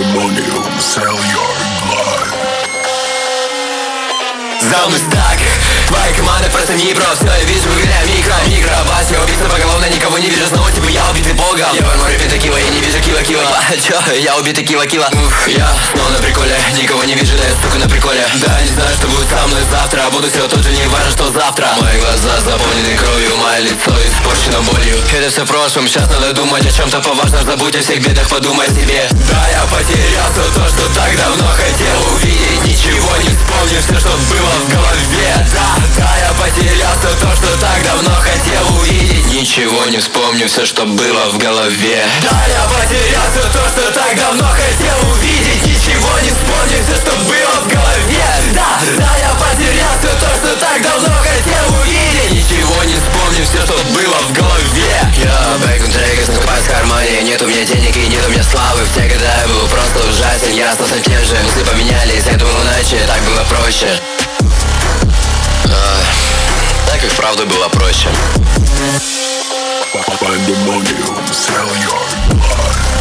Pandemonium, sell your blood. За мной стак, твоя команда просто не про. Все я вижу в игре микро бас. Я убийца поголовно, никого не вижу. Снова типа я убитый богом. Я в море пентакила, я не вижу кила. Чё, я убитый кила. Я снова на приколе, никого не вижу, да я сука на приколе. Да, не знаю, что будет со мной завтра. Буду все тот же, не важно, что завтра. Мои глаза заполнены кровью, мое лицо испорчено болью. Это все в прошлом, сейчас надо думать о чем-то поважном. Забудь о всех бедах, подумай о себе. Да, я потерялся, то, что так давно хотел увидеть. Ничего не вспомню, все, что было в голове. Да, я потерялся, то, что так давно хотел увидеть. Ничего не вспомню, все, что было в голове. Да, я потерялся, то, что так давно хотел увидеть. Ничего не вспомню, все, что было в голове. Да, я потерялся, то, что так давно хотел увидеть. Ничего не вспомню, все, что было в голове. Я бэк на треке, накопаюсь в кармане. Нет у меня денег и нет у меня славы. В те годы я был просто ужасен. Я остался тем же, мысли поменялись. Я думал иначе, так было проще. Так и вправду было проще. Pandemonium, sell your blood.